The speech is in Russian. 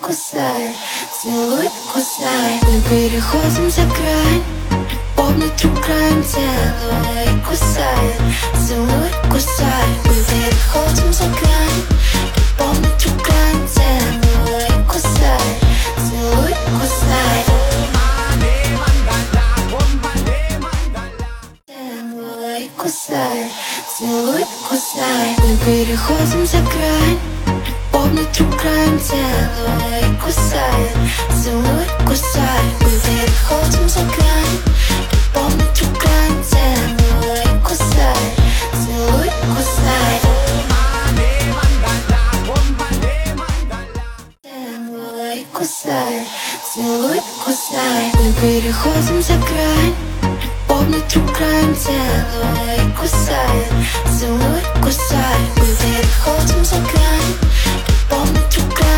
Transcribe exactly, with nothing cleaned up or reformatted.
кусай, целуй, кусай. Мы переходим за грань, помнит украин. Целуй, кусай, целуй, кусай. Мы переходим за грань, помнит украин. Целуй, кусай, целуй, кусай. Целуй, кусай, целуй, кусай. Мы переходим за грань, помнит украин. Целуй, кусай, целуй, кусай. Мы переходим за грань, помнит украин. Целуй, кусай, целуй, кусай. Целуй, кусай, целуй, кусай. Мы переходим за грань, помнит украин. Целуй, кусай, целуй, кусай. Мы переходим за грань, помнит украин.